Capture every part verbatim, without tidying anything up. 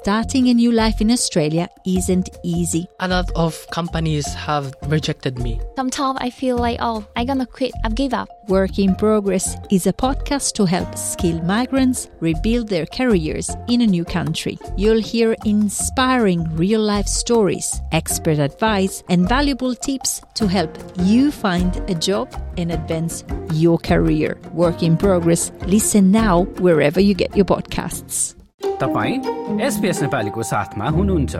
starting a new life in Australia isn't easy. A lot of companies have rejected me. Sometimes I feel like, oh, I'm gonna quit, I've give up. Work in Progress is a podcast to help skilled migrants rebuild their careers in a new country. You'll hear inspiring real-life stories, expert advice, and valuable tips to help you find a job and advance your career. Work in Progress. Listen now wherever you get your podcasts. तपाईं SBS नेपालीको साथमा हुनुहुन्छ।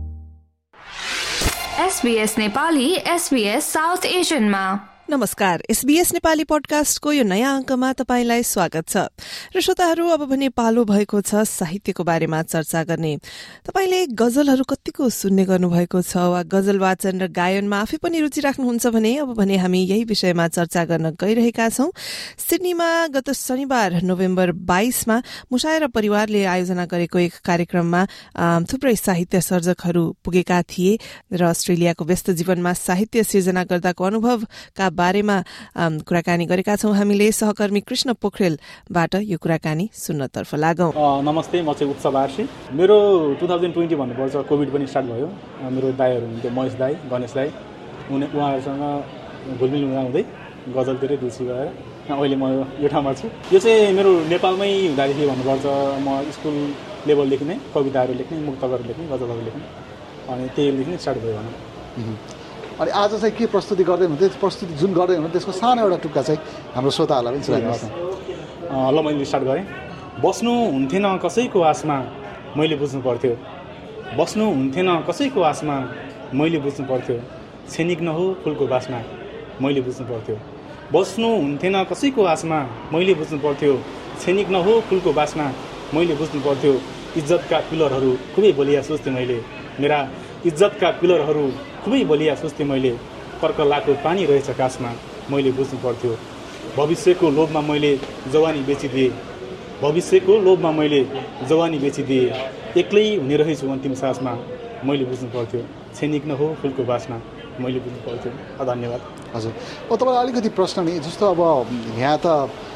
SBS Nepali SBS South एशियनमा। नमस्कार, SBS Nepali पोडकास्टको यो नयाँ अंकमा तपाईलाई स्वागत छ। र श्रोताहरू, अब भने पालो भएको छ साहित्यको बारेमा चर्चा गर्ने। तपाईले गजलहरू कतिको सुन्ने गर्नुभएको छ वा गजल वाचन र गायनमा आफै पनि रुचि राख्नुहुन्छ भने अब भने हामी यही विषयमा चर्चा गर्न गइरहेका छौं। सिडनीमा गत शनिबार नोभेम्बर बाइसमा मुसाएर परिवारले आयोजना गरेको एक कार्यक्रममा थुप्रै साहित्य सर्जकहरू पुगेका थिए र अस्ट्रेलियाको व्यस्त जीवनमा साहित्य सिर्जना गर्दाको अनुभवका बारेमा कुराकानी गरेका छौं। हामीले सहकर्मी कृष्ण पोखरेलबाट यो कुराकानी सुन्नतर्फ लागौं। नमस्ते, म चाहिँ उत्सव आरसी। मेरो टु थाउजन्ड ट्वेन्टी भन्नुपर्छ, कोभिड पनि स्टार्ट भयो। मेरो दाईहरू हुनुहुन्थ्यो, महेश दाई, गणेश दाई, उहाँहरूसँग घुलमिल हुँदै गजलतिरै रुचि गएर अहिले म यो ठाउँमा छु। यो चाहिँ मेरो नेपालमै हुँदाखेरि भन्नुपर्छ, म स्कुल लेभलदेखि नै कविताहरू लेख्ने, मुक्तकहरू लेख्ने, गजलहरू लेख्ने, अनि त्यहीदेखि नै स्टार्ट भयो भनौँ। अनि आज चाहिँ के प्रस्तुति गर्दै हुनुहुन्छ? प्रस्तुति जुन गर्दै हुनुहुन्छ त्यसको सानो एउटा टुक्का चाहिँ हाम्रो श्रोताहरूलाई पनि सुनाइदिनुहोस् न। ल, मैले स्टार्ट गरेँ। बस्नु हुन्थेन कसैको आसमा मैले बुझ्नु पर्थ्यो, बस्नु हुन्थेन कसैको आसमा मैले बुझ्नु पर्थ्यो, छेनिक नहो फुलको बासना मैले बुझ्नु पर्थ्यो, बस्नु हुन्थेन कसैको आसमा मैले बुझ्नु पर्थ्यो, छेनिक नहो फुलको बासना मैले बुझ्नु पर्थ्यो, इज्जतका पिलरहरू खुबै बलिया सोच्थेँ मैले, मेरा इज्जतका पिलरहरू खुबै बलिया सोच्थेँ मैले, कर्कलाको पानी रहेछ कासमा मैले बुझ्नु पर्थ्यो, भविष्यको लोभमा मैले जवानी बेचिदिएँ, भविष्यको लोभमा मैले जवानी बेचिदिएँ, एक्लै हुने रहेछु अन्तिम सासमा मैले बुझ्नु पर्थ्यो, छेनिक नहो फुलको बासना मैले बुझ्नु पर्थ्यो। धन्यवाद। हजुर, अब तपाईँलाई अलिकति प्रश्न नि, जस्तो अब यहाँ त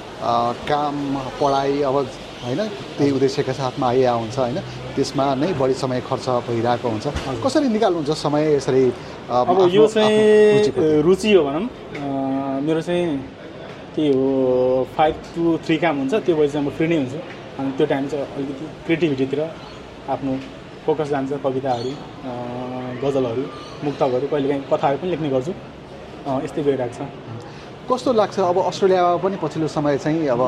काम पढाइ अब होइन त्यही उद्देश्यका साथमा आइया हुन्छ होइन, त्यसमा नै बढी समय खर्च भइरहेको हुन्छ। कसरी निकाल्नुहुन्छ समय यसरी? अब यो चाहिँ रुचि हो भनौँ। मेरो चाहिँ के हो, फाइभ टु थ्री काम हुन्छ, त्यो भएपछि म फ्री नै हुन्छु। अनि त्यो टाइम चाहिँ अलिकति क्रिएटिभिटीतिर आफ्नो फोकस जान्छ। कविताहरू, गजलहरू, मुक्तकहरू, कहिलेकाहीँ कथाहरू पनि लेख्ने गर्छु। यस्तै गइरहेको छ। कस्तो लाग्छ अब अस्ट्रेलियामा पनि पछिल्लो समय चाहिँ अब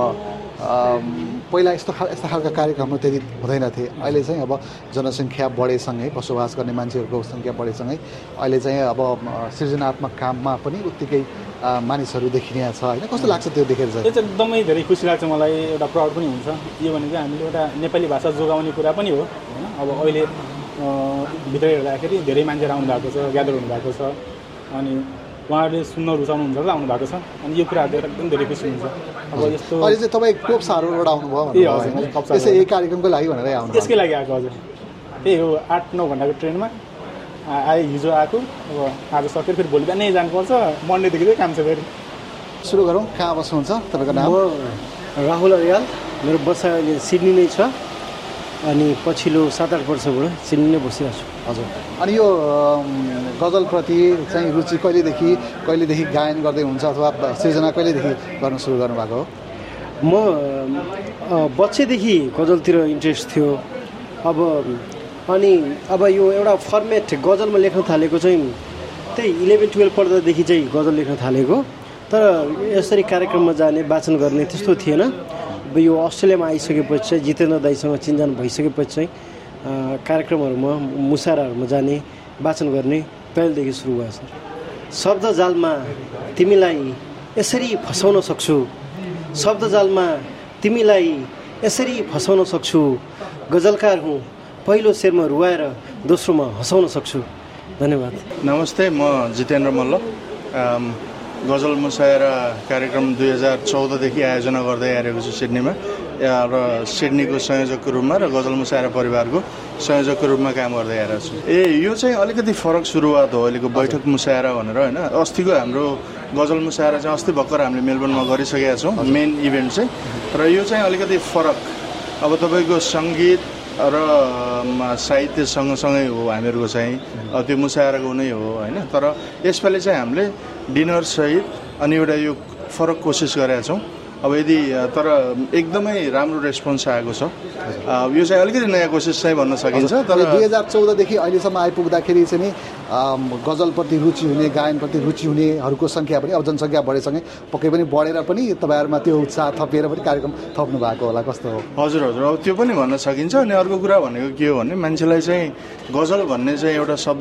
पहिला यस्तो खा यस्ता खालका कार्यक्रमहरू त्यति हुँदैनथे, अहिले चाहिँ अब जनसङ्ख्या बढेसँगै, बसोबास गर्ने मान्छेहरूको सङ्ख्या बढेसँगै अहिले चाहिँ अब सृजनात्मक काममा पनि उत्तिकै मानिसहरू देखिने छ होइन? कस्तो लाग्छ त्यो देखेर चाहिँ? त्यो चाहिँ एकदमै धेरै खुसी लाग्छ मलाई, एउटा प्राउड पनि हुन्छ। यो भनेको हामीले एउटा नेपाली भाषा जोगाउने कुरा पनि हो होइन। अब अहिले भित्र हेर्दाखेरि धेरै मान्छेहरू आउनु भएको छ, ग्यादर हुनुभएको छ, अनि उहाँहरूले सुन्न रुचाउनुहुन्छ र आउनु भएको छ। अनि यो कुराहरू देखेर एकदम धेरै खुसी हुन्छ। अब यस्तो अहिले चाहिँ तपाईँ कोप्साहरू एउटा आउनुभयो भन्नु, त्यसै यही कार्यक्रमको लागि भनेर आउनु? त्यसकै लागि आएको हजुर। त्यही हो, आठ नौ घन्टाको ट्रेनमा आए, हिजो आएको, अब आज सकेर फेरि भोलि बिहानै जानुपर्छ। मन्डेदेखि चाहिँ काम छ फेरि। सुरु गरौँ। कहाँ बस्नुहुन्छ तपाईँको नाम? म राहुल अरियाल, मेरो बसा अहिले सिडनी नै छ, अनि पछिल्लो सात आठ वर्षबाट सिडनी नै बसिरहेको छु। हजुर, अनि यो गजलप्रति चाहिँ रुचि कहिलेदेखि कहिलेदेखि गायन गर्दै हुन्छ अथवा सृजना कहिलेदेखि गर्न सुरु गर्नुभएको हो? म बच्चैदेखि गजलतिर इन्ट्रेस्ट थियो। अब अनि अब यो एउटा फर्मेट गजलमा लेख्न थालेको चाहिँ त्यही इलेभेन टुवेल्भ पढ्दादेखि चाहिँ गजल लेख्न थालेको, तर यसरी कार्यक्रममा जाने, वाचन गर्ने त्यस्तो थिएन। अब यो अस्ट्रेलियामा आइसकेपछि चाहिँ जितेन्द्र दाईसँग चिन्जान भइसकेपछि चाहिँ कार्यक्रमहरूमा, मुसाराहरूमा जाने, वाचन गर्ने पहिलेदेखि सुरु भयो सर। शब्द जालमा तिमीलाई यसरी फसाउन सक्छु, शब्द जालमा तिमीलाई यसरी फसाउन सक्छु, गजलकार हुँ, पहिलो शेरमा रुवाएर दोस्रोमा हँसाउन सक्छु। धन्यवाद। नमस्ते, म जितेन्द्र मल्ल। गजल मुसायरा कार्यक्रम दुई हजार चौधदेखि आयोजना गर्दै आएको छु सिडनीमा, र सिडनीको संयोजकको रूपमा र गजल मुसायरा परिवारको संयोजकको रूपमा काम गर्दै आएको छु। ए यो चाहिँ अलिकति फरक सुरुवात हो अहिलेको बैठक मुसायरा भनेर होइन। अस्तिको हाम्रो गजल मुसायरा चाहिँ अस्ति भर्खर हामीले मेलबर्नमा गरिसकेका छौँ, मेन इभेन्ट चाहिँ। र यो चाहिँ अलिकति फरक। अब तपाईँको सङ्गीत र साहित्य सँगसँगै हो हामीहरूको चाहिँ त्यो मुसायराको नै हो होइन। तर यसपालि चाहिँ हामीले डिनरसहित अनि एउटा यो फरक कोसिस गरेका छौँ। अब यदि तर एकदमै राम्रो रेस्पोन्स आएको छ। यो चाहिँ अलिकति नयाँ कोसिस चाहिँ भन्न सकिन्छ। तर दुई हजार चौधदेखि अहिलेसम्म आइपुग्दाखेरि चाहिँ नि गजलप्रति रुचि हुने, गायनप्रति रुचि हुनेहरूको सङ्ख्या पनि अब जनसङ्ख्या बढेसँगै पक्कै पनि बढेर पनि तपाईँहरूमा त्यो उत्साह थपिएर पनि कार्यक्रम थप्नु भएको होला, कस्तो हो? हजुर हजुर अब त्यो पनि भन्न सकिन्छ। अनि अर्को कुरा भनेको के हो भने मान्छेलाई चाहिँ गजल भन्ने चाहिँ एउटा शब्द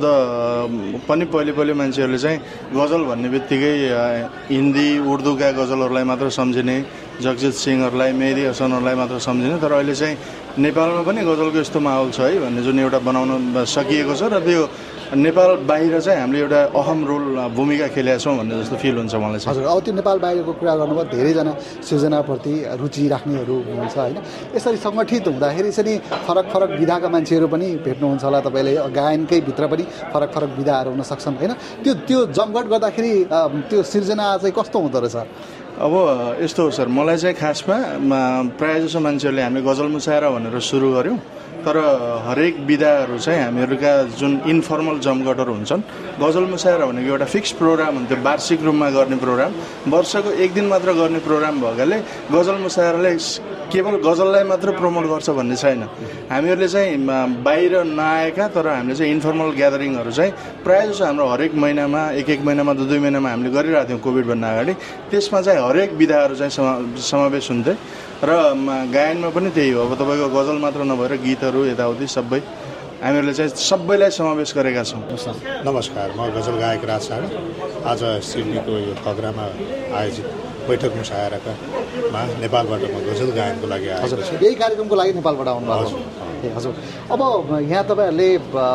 पनि पहिले पहिले मान्छेहरूले चाहिँ गजल भन्ने बित्तिकै हिन्दी उर्दूका गजलहरूलाई मात्र सम्झिने, जगजित सिंहहरूलाई, मेहदी हसनहरूलाई मात्र सम्झिने। तर अहिले चाहिँ नेपालमा पनि गजलको यस्तो माहौल छ है भन्ने जुन एउटा बनाउन सकिएको छ र त्यो नेपाल बाहिर चाहिँ हामीले एउटा अहम रोल भूमिका खेलेका छौँ भन्ने जस्तो फिल हुन्छ मलाई चाहिँ। हजुर अब त्यो नेपाल बाहिरको कुरा गर्नुभयो, धेरैजना सृजनाप्रति रुचि राख्नेहरू हुन्छ होइन। यसरी सङ्गठित हुँदाखेरि चाहिँ नि फरक फरक विधाका मान्छेहरू पनि भेट्नुहुन्छ होला तपाईँले, गायनकै भित्र पनि फरक फरक विधाहरू हुन सक्छन् होइन। त्यो त्यो जमघट गर्दाखेरि त्यो सृजना चाहिँ कस्तो हुँदो रहेछ? अब यस्तो हो सर, मलाई चाहिँ खासमा प्रायः जसो मान्छेहरूले हामीले गजल मुसायरा भनेर सुरु गऱ्यौँ। तर हरेक विधाहरू चाहिँ हामीहरूका जुन इन्फर्मल जमघटहरू हुन्छन्, गजल मुसायरा भनेको एउटा फिक्स प्रोग्राम हुन्थ्यो, वार्षिक रूपमा गर्ने प्रोग्राम, वर्षको एक दिन मात्र गर्ने प्रोग्राम भएकाले गजल मुसायराले केवल गजललाई मात्र प्रमोट गर्छ भन्ने छैन। हामीहरूले चाहिँ बाहिर नआएका तर हामीले चाहिँ इन्फर्मल ग्यादरिङहरू चाहिँ प्रायः जसो हाम्रो हरेक महिनामा, एक एक महिनामा, दुई दुई महिनामा हामीले गरिरहेको थियौँ कोभिडभन्दा अगाडि। त्यसमा चाहिँ हरेक विधाहरू चाहिँ समावेश हुन्थे र गायनमा पनि त्यही हो। अब तपाईँको गजल मात्र नभएर गीतहरू यताउति सबै हामीहरूले चाहिँ सबैलाई समावेश गरेका छौँ। नमस्कार, म गजल गायक राज सागर। आज सिडनीको यो खगरामा आयोजित बैठक मुसायरामा नेपालबाट म गजल गायनको लागि आएको छु। यही कार्यक्रमको लागि नेपालबाट आउनुभएको? हजुर। अब यहाँ तपाईँहरूले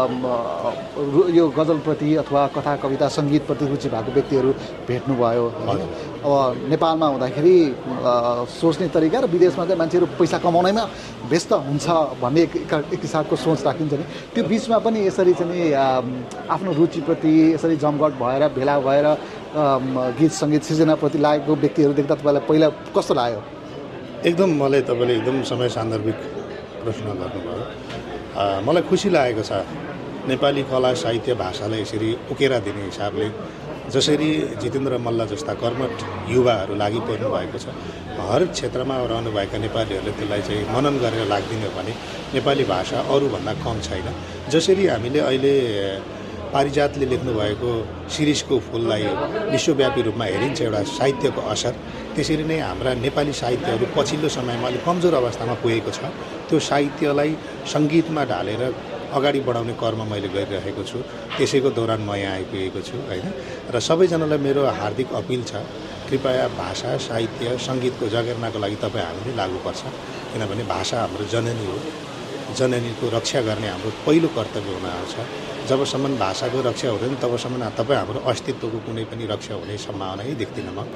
यो गजलप्रति अथवा कथा कविता सङ्गीतप्रति रुचि भएको व्यक्तिहरू भेट्नुभयो। अब नेपालमा हुँदाखेरि सोच्ने तरिका र विदेशमा चाहिँ मान्छेहरू पैसा कमाउनैमा व्यस्त हुन्छ भन्ने एक हिसाबको सोच राखिन्छ नि, त्यो बिचमा पनि यसरी चाहिँ आफ्नो रुचिप्रति यसरी जमघट भएर भेला भएर गीत सङ्गीत सृजनाप्रति लागेको व्यक्तिहरू देख्दा तपाईँलाई पहिला कस्तो लाग्यो? एकदम मलाई तपाईँले एकदम समय सान्दर्भिक प्रश्न गर्नुभयो। मलाई खुसी लागेको छ नेपाली कला साहित्य भाषालाई यसरी उकेरा दिने हिसाबले जसरी जितेन्द्र मल्ल जस्ता कर्मठ युवाहरू लागि पर्नु भएको छ। हर क्षेत्रमा रहनुभएका नेपालीहरूले त्यसलाई चाहिँ मनन गरेर लाग्दिने हो भने नेपाली भाषा अरूभन्दा कम छैन। जसरी हामीले अहिले पारिजातले लेख्नुभएको शिरीषको फुललाई विश्वव्यापी रूपमा हेरिन्छ एउटा साहित्यको असर, त्यसरी नै हाम्रा नेपाली साहित्यहरू पछिल्लो समयमा अलिक कमजोर अवस्थामा पुगेको छ। त्यो साहित्यलाई सङ्गीतमा ढालेर अगाडि बढाउने कर्म मैले गरिरहेको छु। त्यसैको दौरान म यहाँ आइपुगेको छु होइन। र सबैजनालाई मेरो हार्दिक अपिल छ, कृपया भाषा साहित्य सङ्गीतको जगेर्नाको लागि तपाईँ हामीले लाग्नुपर्छ। किनभने भाषा हाम्रो जननी हो, जननीको रक्षा गर्ने हाम्रो पहिलो कर्तव्य हुन आउँछ। जबसम्म भाषाको रक्षा हुँदैन तबसम्म तपाईँ हाम्रो अस्तित्वको कुनै पनि रक्षा हुने सम्भावना नै देख्दिनँ म।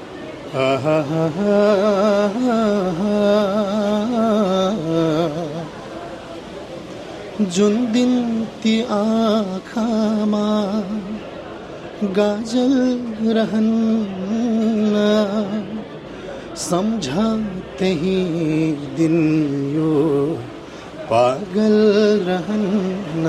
जुन दिन ती आँखामा गाजल रहन्न, सम्झा त्यही दिन यो पागल रहन्न,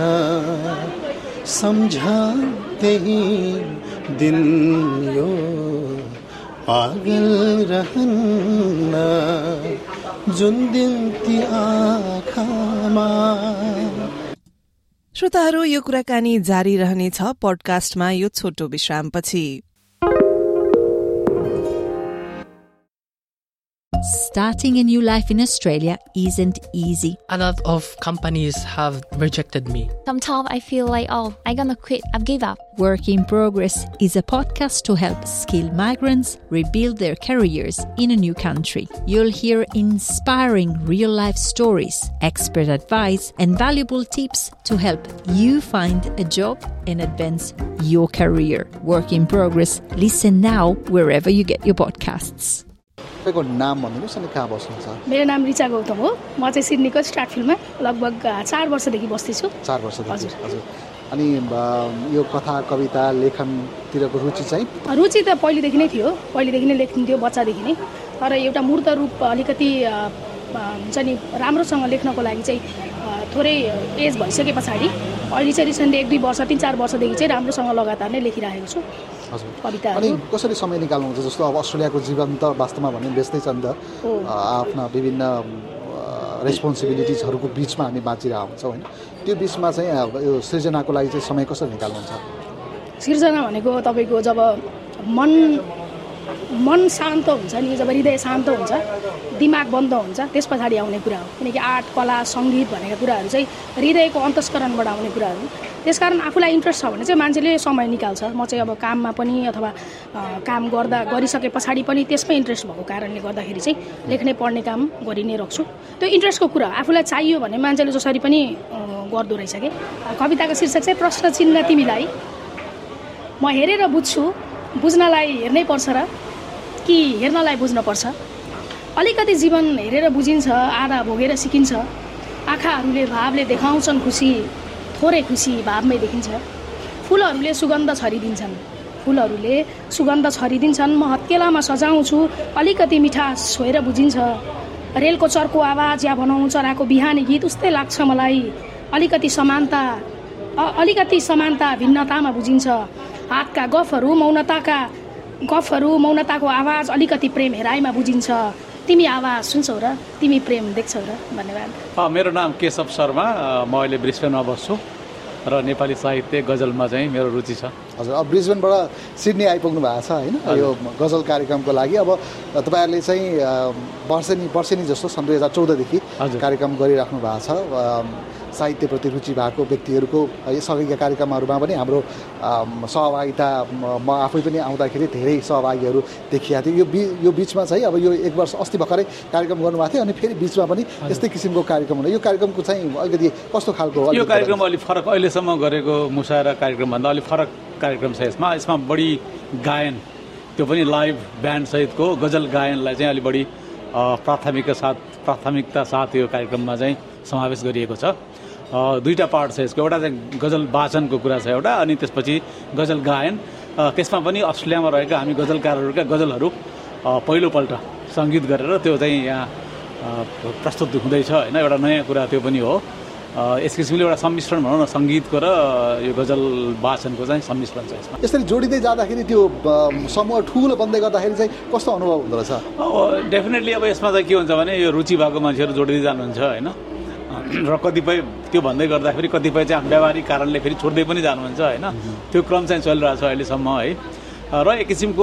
सम्झा त्यही दिन यो पागल रहन्न, जुन दिन ती आँखामा। श्रोताहरू, यो कुराकानी जारी रहनेछ पडकास्टमा यो छोटो विश्रामपछि। Starting a new life in Australia isn't easy. A lot of companies have rejected me. Sometimes I feel like, oh, I'm gonna quit. I've give up. Work in Progress is a podcast to help skilled migrants rebuild their careers in a new country. You'll hear inspiring real-life stories, expert advice, and valuable tips to help you find a job and advance your career. Work in Progress. Listen now wherever you get your podcasts. तपाईँको नाम भनिदिनुहोस् अनि कहाँ बस्नुहुन्छ? मेरो नाम रिचा गौतम हो। म चाहिँ सिडनीको स्टार्टफिल्डमा लगभग चार वर्षदेखि बस्दैछु। चार वर्षदेखि? हजुर हजुर। अनि यो कथा कविता लेखनतिरको रुचि चाहिँ? रुचि त पहिलेदेखि नै थियो, पहिलेदेखि नै लेख्थ्यो बच्चादेखि नै। तर एउटा मूर्त रूप अलिकति हुन्छ नि राम्रोसँग लेख्नको लागि चाहिँ थोरै एज भइसके पछाडि अहिले चाहिँ रिसेन्टली एक दुई वर्ष तिन चार वर्षदेखि चाहिँ राम्रोसँग लगातार नै लेखिरहेको छु कविता। अनि कसरी समय निकाल्नुहुन्छ? जस्तो अब अस्ट्रेलियाको जीवन त वास्तवमा भने व्यस्तै छ नि त, आफ्ना विभिन्न रेस्पोन्सिबिलिटिजहरूको बिचमा हामी बाँचिरहेको हुन्छौँ होइन, त्यो बिचमा चाहिँ यो सृजनाको लागि चाहिँ समय कसरी निकाल्नुहुन्छ? सृजना भनेको तपाईँको जब मन मन शान्त हुन्छ नि, जब हृदय शान्त हुन्छ, दिमाग बन्द हुन्छ, त्यस पछाडि आउने कुरा हो। किनकि आर्ट कला सङ्गीत भनेका कुराहरू चाहिँ हृदयको अन्तस्करणबाट आउने कुराहरू। त्यसकारण आफूलाई इन्ट्रेस्ट छ भने चाहिँ मान्छेले समय निकाल्छ। म चाहिँ अब काममा पनि अथवा काम गर्दा गरिसके पछाडि पनि त्यसमै इन्ट्रेस्ट भएको कारणले गर्दाखेरि चाहिँ लेख्ने पढ्ने काम गरि नै राख्छु। त्यो इन्ट्रेस्टको कुरा आफूलाई चाहियो भने मान्छेले जसरी पनि गर्दो रहेछ कि। कविताको शीर्षक चाहिँ प्रश्न चिन्ह तिमीलाई। म हेरेर बुझ्छु, बुझ्नलाई हेर्नै पर्छ र कि हेर्नलाई बुझ्नुपर्छ। अलिकति जीवन हेरेर बुझिन्छ, आधा भोगेर सिकिन्छ। आँखाहरूले भावले देखाउँछन् खुसी, थोरै खुसी भावमै देखिन्छ। फुलहरूले सुगन्ध छरिदिन्छन्, फुलहरूले सुगन्ध छरिदिन्छन्। म हत्केलामा सजाउँछु, अलिकति मिठास छोएर बुझिन्छ। रेलको चर्को आवाज या भनौँ चराको बिहानी गीत उस्तै लाग्छ मलाई। अलिकति समानता अलिकति समानता भिन्नतामा बुझिन्छ। हातका गफहरू मौनताका गफहरू मौनताको आवाज अलिकति प्रेम हेराइमा बुझिन्छ। तिमी आवाज सुन्छौ र तिमी प्रेम देख्छौ र। धन्यवाद। मेरो नाम केशव शर्मा, म अहिले ब्रिस्बेनमा बस्छु र नेपाली साहित्य गजलमा चाहिँ मेरो रुचि छ। हजुर, अब ब्रिस्बेनबाट सिडनी आइपुग्नु भएको छ होइन यो गजल कार्यक्रमको लागि। अब तपाईँहरूले चाहिँ वर्षेनी वर्षेनी जस्तो सन् दुई हजार चौधदेखि कार्यक्रम गरिराख्नु भएको छ। साहित्यप्रति रुचि भएको व्यक्तिहरूको यसअघिका कार्यक्रमहरूमा पनि हाम्रो सहभागिता म आफै पनि आउँदाखेरि धेरै सहभागीहरू देखिएको थियो। यो बि यो बिचमा चाहिँ अब यो एक वर्ष अस्ति भर्खरै कार्यक्रम गर्नुभएको थियो अनि फेरि बिचमा पनि यस्तै किसिमको कार्यक्रम हुने। यो कार्यक्रमको चाहिँ अलिकति कस्तो खालको? यो कार्यक्रम अलिक फरक, अहिलेसम्म गरेको मुसायरा कार्यक्रमभन्दा अलिक फरक कार्यक्रम छ यसमा। यसमा बढी गायन, त्यो पनि लाइभ ब्यान्ड सहितको गजल गायनलाई चाहिँ अलिक बढी प्राथमिकता साथ प्राथमिकता साथ यो कार्यक्रममा चाहिँ समावेश गरिएको छ। दुईवटा पार्ट छ यसको, एउटा चाहिँ गजल वाचनको कुरा छ एउटा, अनि त्यसपछि गजल गायन। त्यसमा पनि अस्ट्रेलियामा रहेका हामी गजलकारहरूका गजलहरू पहिलोपल्ट सङ्गीत गरेर त्यो चाहिँ यहाँ प्रस्तुत हुँदैछ होइन, एउटा नयाँ कुरा त्यो पनि हो। यस किसिमले एउटा सम्मिश्रण भनौँ न, सङ्गीतको र यो गजल वाचनको चाहिँ सम्मिश्रण छ यसमा। यसरी जोडिँदै जाँदाखेरि त्यो समूह ठुलो बन्दै गर्दाखेरि चाहिँ कस्तो अनुभव हुँदो रहेछ? डेफिनेटली अब यसमा चाहिँ के हुन्छ भने यो रुचि भएको मान्छेहरू जोडिँदै जानुहुन्छ होइन, र कतिपय त्यो भन्दै गर्दाखेरि कतिपय चाहिँ व्यावहारिक कारणले फेरि छोड्दै पनि जानुहुन्छ होइन। त्यो क्रम चाहिँ चलिरहेको छ अहिलेसम्म है। र एक किसिमको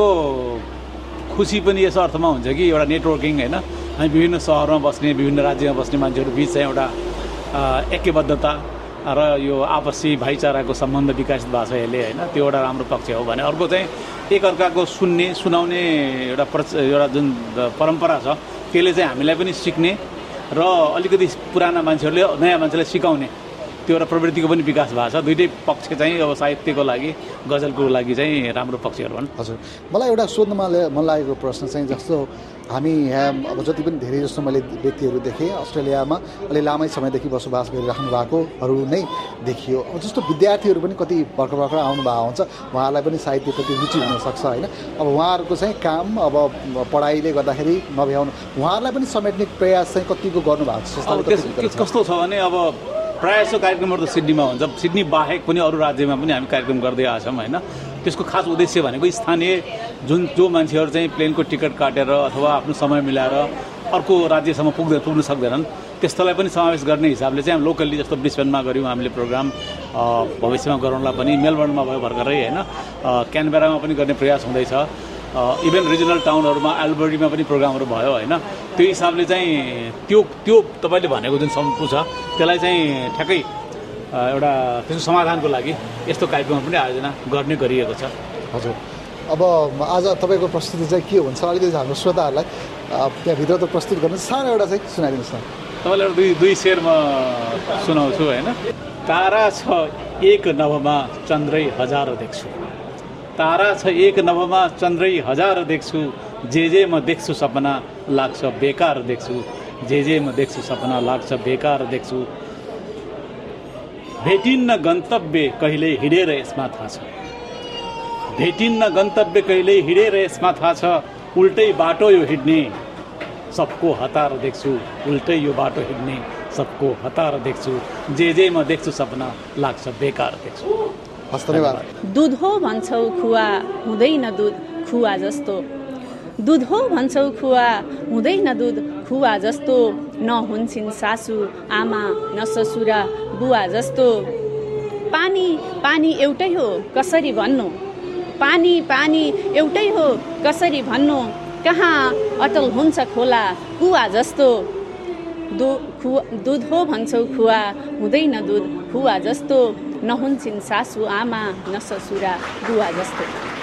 खुसी पनि यस अर्थमा हुन्छ कि एउटा नेटवर्किङ होइन, हामी विभिन्न सहरमा बस्ने विभिन्न राज्यमा बस्ने मान्छेहरू बिच चाहिँ एउटा ऐक्यबद्धता र यो आपसी भाइचाराको सम्बन्ध विकसित भएको छ यसले होइन, त्यो एउटा राम्रो पक्ष हो भने। अर्को चाहिँ एकअर्काको सुन्ने सुनाउने एउटा एउटा जुन परम्परा छ त्यसले चाहिँ हामीलाई पनि सिक्ने र अलिकति पुराना मान्छेहरूले नयाँ मान्छेलाई सिकाउने त्यो एउटा प्रवृत्तिको पनि विकास भएको छ। दुइटै पक्ष चाहिँ अब साहित्यको लागि गजलको लागि चाहिँ राम्रो पक्षहरू हुन्। हजुर, मलाई एउटा सोध्नमा मन लागेको प्रश्न चाहिँ जस्तो हामी यहाँ अब जति पनि धेरै जस्तो मैले व्यक्तिहरू देखेँ अस्ट्रेलियामा अलि लामै समयदेखि बसोबास गरिराख्नु भएकोहरू नै देखियो। अब जस्तो विद्यार्थीहरू पनि कति भर्खर भर्खर आउनुभएको हुन्छ, उहाँहरूलाई पनि साहित्यप्रति रुचि हुनसक्छ होइन। अब उहाँहरूको चाहिँ काम अब पढाइले गर्दाखेरि नभ्याउनु, उहाँहरूलाई पनि समेट्ने प्रयास चाहिँ कतिको गर्नुभएको छ? कस्तो छ भने अब प्रायः जस्तो कार्यक्रमहरू त सिडनीमा हुन्छ, सिडनी बाहेक पनि अरू राज्यमा पनि हामी कार्यक्रम गर्दै आएछौँ होइन। त्यसको खास उद्देश्य भनेको स्थानीय जुन जो मान्छेहरू चाहिँ प्लेनको टिकट काटेर अथवा आफ्नो समय मिलाएर अर्को राज्यसम्म पुग्दै पुग्न सक्दैनन् त्यस्तोलाई पनि समावेश गर्ने हिसाबले चाहिँ हामी लोकल्ली जस्तो ब्रिस्बेनमा गऱ्यौँ हामीले प्रोग्राम, भविष्यमा गराउनलाई पनि मेलबर्नमा भयो भर्खरै होइन, क्यानबेरामा पनि गर्ने प्रयास हुँदैछ, इभन रिजनल टाउनहरूमा एल्बर्टीमा पनि प्रोग्रामहरू भयो होइन। त्यो हिसाबले चाहिँ त्यो त्यो तपाईँले भनेको जुन सम्पू छ त्यसलाई चाहिँ ठ्याक्कै एउटा त्यसको समाधानको लागि यस्तो कार्यक्रम पनि आयोजना गर्ने गरिएको छ। हजुर, अब आज तपाईँको प्रस्तुति चाहिँ के हुन्छ अलिकति हाम्रो श्रोताहरूलाई त्यहाँभित्र त प्रस्तुत गर्नु सानो एउटा चाहिँ सुनाइदिनुहोस् न। तपाईँलाई दुई दुई शेर म सुनाउँछु होइन। तारा छ एक नभमा चन्द्रै हजार देख्छु, तारा छ एक नभमा चन्द्रै हजार देख्छु, जे जे म देख्छु सपना लाग्छ बेकार देख्छु, जे जे म देख्छु सपना लाग्छ बेकार देख्छु। भेटिन्न गन्तव्य कहिले हिँडेर यसमा थाहा छ, भेटिन्न गन्तव्य कहिले हिँडेर यसमा थाहा छ, उल्टै बाटो यो हिँड्ने, सबको हतार देख्छु उल्टै यो बाटो हिँड्ने सबको हतार देख्छु जे जे म देख्छु सपना लाग्छ बेकार देख्छु। दुध हो भन्छौ खुवा हुँदैन दुध खुवा जस्तो, दुध हो भन्छौ खुवा हुँदैन दुध खुवा जस्तो, नहुन्छन् सासू आमा न ससुरा बुवा जस्तो। पानी पानी एउटै हो कसरी भन्नु, पानी पानी एउटै हो कसरी भन्नु, कहाँ अटल हुन्छ खोला कुवा जस्तो। दु खुवा दुध हो भन्छौ खुवा हुँदैन दुध खुवा जस्तो, नहुन्छन् सासू आमा न ससुरा बुवा जस्तो।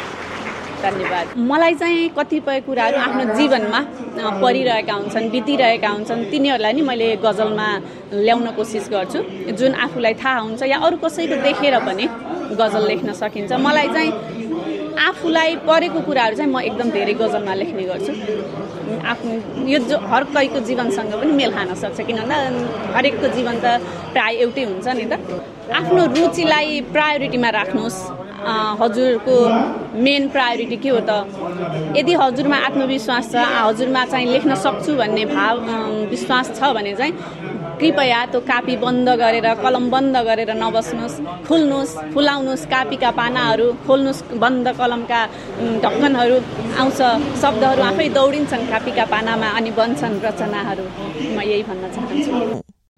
धन्यवाद। मलाई चाहिँ कतिपय कुराहरू आफ्नो जीवनमा परिरहेका हुन्छन्, बितिरहेका हुन्छन्, तिनीहरूलाई नि मैले गजलमा ल्याउन कोसिस गर्छु, जुन आफूलाई थाहा हुन्छ या अरू कसैको देखेर पनि गजल लेख्न सकिन्छ। मलाई चाहिँ आफूलाई परेको कुराहरू चाहिँ म एकदम धेरै गजलमा लेख्ने गर्छु। आफ्नो यो जो हरेकैको जीवनसँग पनि मेल खान सक्छ, किन भन्दा हरेकको जीवन त प्राय एउटै हुन्छ नि त। आफ्नो रुचिलाई प्रायोरिटीमा राख्नुहोस्। हजुरको मेन प्रायोरिटी के हो त? यदि हजुरमा आत्मविश्वास छ, हजुरमा चाहिँ लेख्न सक्छु भन्ने भाव विश्वास छ भने चाहिँ कृपया त्यो कापी बन्द गरेर कलम बन्द गरेर नबस्नुहोस्, खुल्नुहोस्, फुलाउनुहोस् कापीका पानाहरू, खोल्नुहोस् बन्द कलमका ढक्कनहरू, आउँछ शब्दहरू आफै दौडिन्छन् कापीका पानामा अनि बन्छन् रचनाहरू। म यही भन्न चाहन्छु।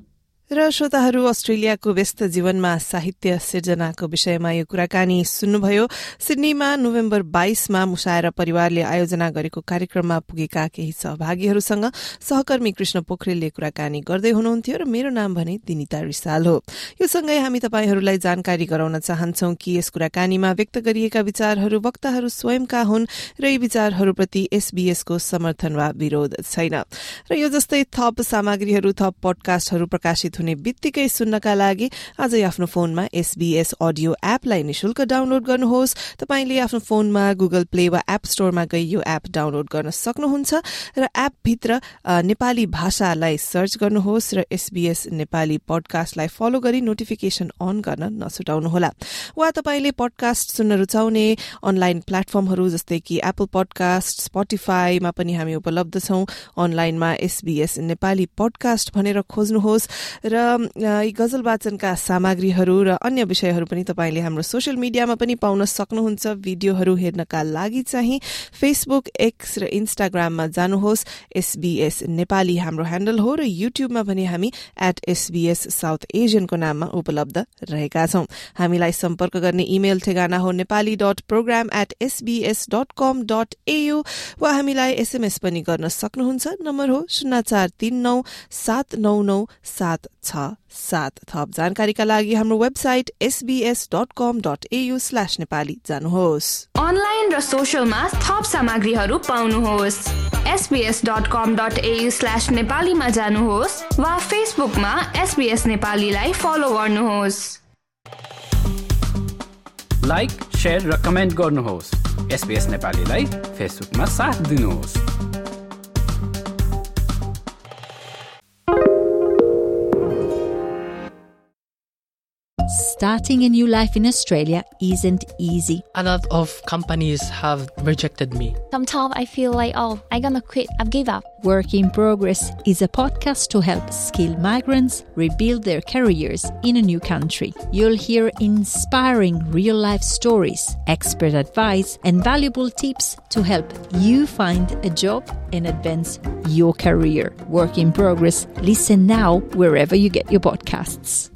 र श्रोताहरू, अस्ट्रेलियाको व्यस्त जीवनमा साहित्य सिर्जनाको विषयमा यो कुराकानी सुन्नुभयो। सिडनीमा नोभेम्बर बाइसमा मुसायरा परिवारले आयोजना गरेको कार्यक्रममा पुगेका केही सहभागीहरूसँग सहकर्मी कृष्ण पोखरेलले कुराकानी गर्दै हुनुहुन्थ्यो र मेरो नाम भने दिनिता रिसाल हो। यो सँगै हामी तपाईहरूलाई जानकारी गराउन चाहन्छौं कि यस कुराकानीमा व्यक्त गरिएका विचारहरू वक्ताहरू स्वयंका हुन् र यी विचारहरूप्रति एसबीएसको समर्थन वा विरोध छैन। र यो जस्तै थप सामग्रीहरू, थप पडकास्टहरू प्रकाशित हुने बित्तिकै सुन्नका लागि आजै आफ्नो फोनमा एसबीएस अडियो एपलाई निशुल्क डाउनलोड गर्नुहोस्। तपाईले आफ्नो फोनमा गुगल प्ले वा एप स्टोरमा गई यो एप डाउनलोड गर्न सक्नुहुन्छ र एपभित्र नेपाली भाषालाई सर्च गर्नुहोस् र एसबीएस नेपाली पडकास्टलाई फलो गरी नोटिफिकेशन अन गर्न नछुटाउनुहोला। वा तपाईले पडकास्ट सुन्न रुचाउने अनलाइन प्लेटफर्महरू जस्तै कि एप्पल पडकास्ट, स्पोटिफाईमा पनि हामी उपलब्ध छौं। अनलाइनमा एसबीएस नेपाली पडकास्ट भनेर खोज्नुहोस् र यी गजल वाचनका सामग्रीहरू र अन्य विषयहरू पनि तपाईले हाम्रो सोशल मिडियामा पनि पाउन सक्नुहुन्छ। भिडियोहरू हेर्नका लागि चाहिँ फेसबुक, एक्स र इन्स्टाग्राममा जानुहोस्। एसबीएस नेपाली हाम्रो ह्यान्डल हो र युट्युबमा पनि हामी एट एसबीएस साउथ एशियनको नाममा उपलब्ध रहेका छौं। हामीलाई सम्पर्क गर्ने इमेल ठेगाना हो Nepali dot program at SBS dot com dot A U हामीलाई एसएमएस पनि गर्न सक्नुहुन्छ। नम्बर हो शून्य चार तीन नौ सात नौ नौ सात छ सात। थप जानकारीका लागि हाम्रो website SBS dot com dot AU slash Nepali जानुहोस्। अनलाइन र सोशलमा थप सामग्रीहरू पाउनुहोस्। SBS dot com dot AU slash नेपालीमा जानुहोस् वा फेसबुकमा एसबीएस नेपालीलाई फलो गर्नुहोस्। लाइक, शेयर र कमेन्ट गर्नुहोस्। एसबीएस नेपालीलाई फेसबुकमा साथ दिनुहोस्। Starting a new life in Australia isn't easy. A lot of companies have rejected me. Sometimes I feel like, oh, I'm gonna quit. I've give up. Work in Progress is a podcast to help skilled migrants rebuild their careers in a new country. You'll hear inspiring real-life stories, expert advice, and valuable tips to help you find a job and advance your career. Work in Progress. Listen now wherever you get your podcasts.